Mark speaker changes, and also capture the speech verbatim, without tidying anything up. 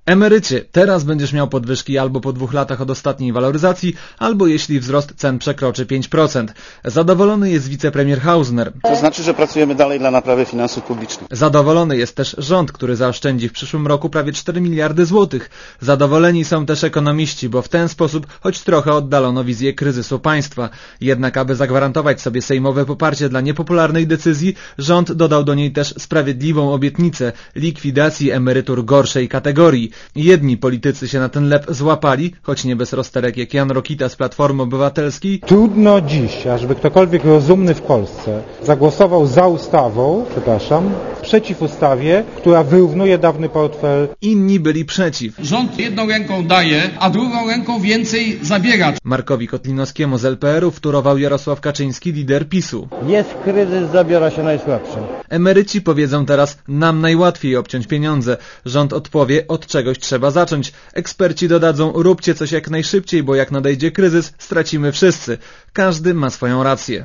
Speaker 1: Emerycie, teraz będziesz miał podwyżki albo po dwóch latach od ostatniej waloryzacji, albo jeśli wzrost cen przekroczy pięć procent. Zadowolony jest wicepremier Hausner.
Speaker 2: To znaczy, że pracujemy dalej dla naprawy finansów publicznych.
Speaker 1: Zadowolony jest też rząd, który zaoszczędzi w przyszłym roku prawie cztery miliardy złotych. Zadowoleni są też ekonomiści, bo w ten sposób choć trochę oddalono wizję kryzysu państwa. Jednak aby zagwarantować sobie sejmowe poparcie dla niepopularnej decyzji, rząd dodał do niej też sprawiedliwą obietnicę likwidacji emerytur gorszej kategorii. Jedni politycy się na ten lep złapali, choć nie bez rozterek jak Jan Rokita z Platformy Obywatelskiej.
Speaker 3: Trudno dziś, ażeby ktokolwiek rozumny w Polsce zagłosował za ustawą, przepraszam, przeciw ustawie, która wyrównuje dawny portfel.
Speaker 1: Inni byli przeciw.
Speaker 4: Rząd jedną ręką daje, a drugą ręką więcej zabiera.
Speaker 1: Markowi Kotlinowskiemu z L P R u wtórował Jarosław Kaczyński, lider PiSu.
Speaker 5: Jest kryzys, zabiera się najsłabszym.
Speaker 1: Emeryci powiedzą teraz, nam najłatwiej obciąć pieniądze. Rząd odpowie, od czegoś trzeba zacząć. Eksperci dodadzą, róbcie coś jak najszybciej, bo jak nadejdzie kryzys, stracimy wszyscy. Każdy ma swoją rację.